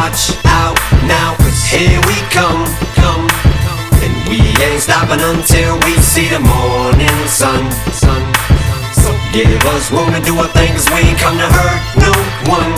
watch out now, 'cause here we come. And we ain't stopping until we see the morning sun. So give us room to do our thing, 'cause we ain't come to hurt no one.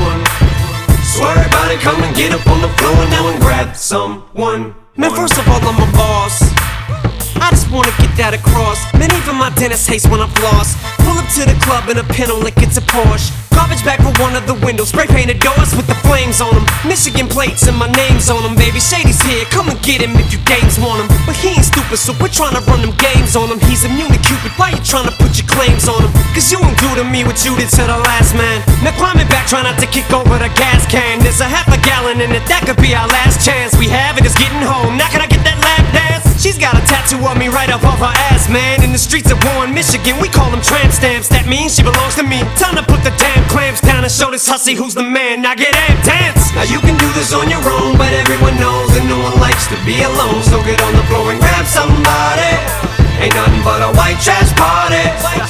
So everybody come and get up on the floor now and grab someone. Man, first of all, I'm a boss. I just wanna get that across. Man, even my dentist hates when I'm lost. Pull up to the club in a pinto like it's a Porsche. Garbage bag for one of the windows, spray painted doors with the flames on them. Michigan plates and my name's on them, baby. Shady's here, come and get him if you games want him. But he ain't stupid, so we're trying to run them games on him. He's immune to Cupid, why you trying to put your claims on him? 'Cause you won't do to me what you did to the last man. Now climbing back, try not to kick over the gas can. There's a half a gallon in it, that could be our last chance. We have it, it's getting home, now can I get that lap dance? She's got a tattoo of me right up off her ass, man. In the streets of Warren, Michigan, we call them tramp stamps. That means she belongs to me. Time to put the damn clamps down and show this hussy who's the man. Now get amped, dance! Now you can do this on your own, but everyone knows that no one likes to be alone. So get on the floor and grab somebody. Ain't nothing but a white trash party.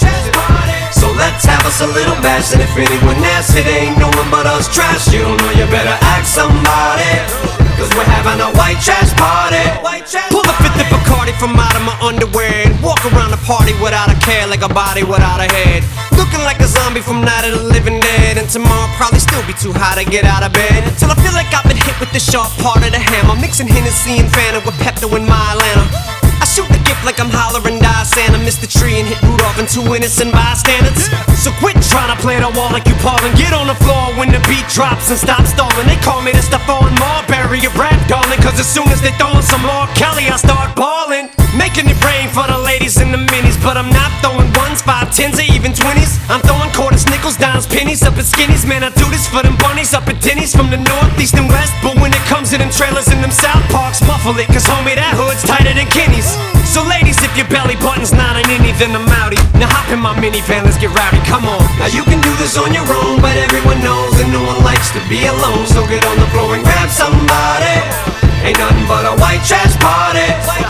So let's have us a little bash, and if anyone asks, it ain't no one but us trash. You don't know, you better ask somebody, 'cause we're having a white trash party. Pull the fifth of Bacardi from out of my underwear and walk around the party without a care, like a body without a head. Looking like a zombie from Night of the Living Dead. And tomorrow probably still be too high to get out of bed. Till I feel like I've been hit with the sharp part of the hammer. Mixing Hennessy and Fanta with Pepto in my Atlanta. I shoot the gift like I'm hollering die Santa. Miss the tree and hit Rudolph and two innocent bystanders. So quit trying to play the wall like you Paul and get on the floor when the beat drops and stop stalling. They call me the Stephon Marbury of rap, darling, 'cause as soon as they throwin' some more Kelly, I start ballin'. Making it rain for the ladies in the minis, but I'm not throwing ones, 5, 10s, or even 20s. I'm throwing quarters, nickels, dimes, pennies up in skinnies. Man, I do this for them bunnies up at Denny's from the north, east, and west. But when it comes to them trailers in them South Parks, muffle it, 'cause homie, that hood's tighter than Kenny's. So ladies, if your belly button's not an innie, then I'm outie. Now hop in my minivan, let's get rowdy, come on. Now you can do this on your own, but everyone knows that no one likes to be alone. So get on the floor and grab somebody. Ain't nothing but a white trash party.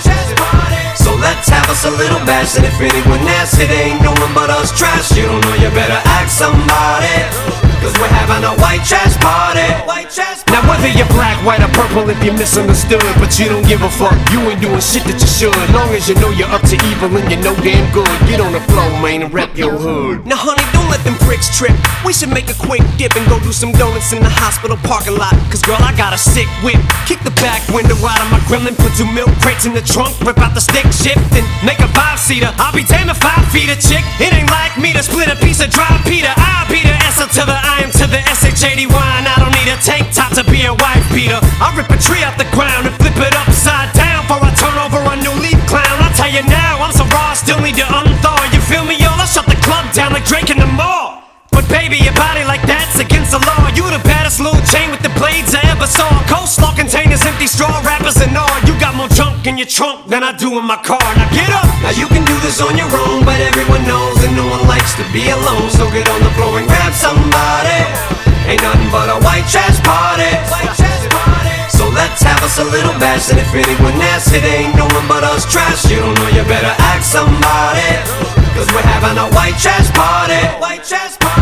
So let's have us a little bash, and if anyone asks, it ain't no one but us trash. You don't know, you better ask somebody, 'cause we're having a white trash party. Now whether you're black, white, or purple, if you're misunderstood, but you don't give a fuck, you ain't doing shit that you should. Long as you know you're up to evil and you know damn good, get on the floor, man, and rep your hood. Now honey, don't let them pricks trip. We should make a quick dip and go do some donuts in the hospital parking lot. 'Cause girl, I got a sick whip. Kick the back window out of my Gremlin, put 2 milk crates in the trunk, rip out the stick shift, and make a 5-seater. I'll be damned if I feed a chick. It ain't like me to split a piece of dry Peter. I'll be the S to the I am to the SHADY, and I don't need a tank top to be a wife beater. I rip a tree off the ground and flip it upside down before I turn over a new leaf clown. I tell you now, I'm so raw, I still need to unthaw. You feel me, y'all? I shut the club down like Drake in the mall. But baby, your body like that's against the law. You the baddest little chain with the blades I ever saw. Coleslaw containers, empty straw wrappers and all. You got more junk in your trunk than I do in my car. Now get up! Now you can do this on your own, but everyone knows that no one likes to be alone. So get on the floor and grab somebody. Ain't nothing but a white trash party. So let's have us a little bash, and if anyone asks, it ain't no one but us trash. You don't know, you better ask somebody, 'cause we're having a white trash party.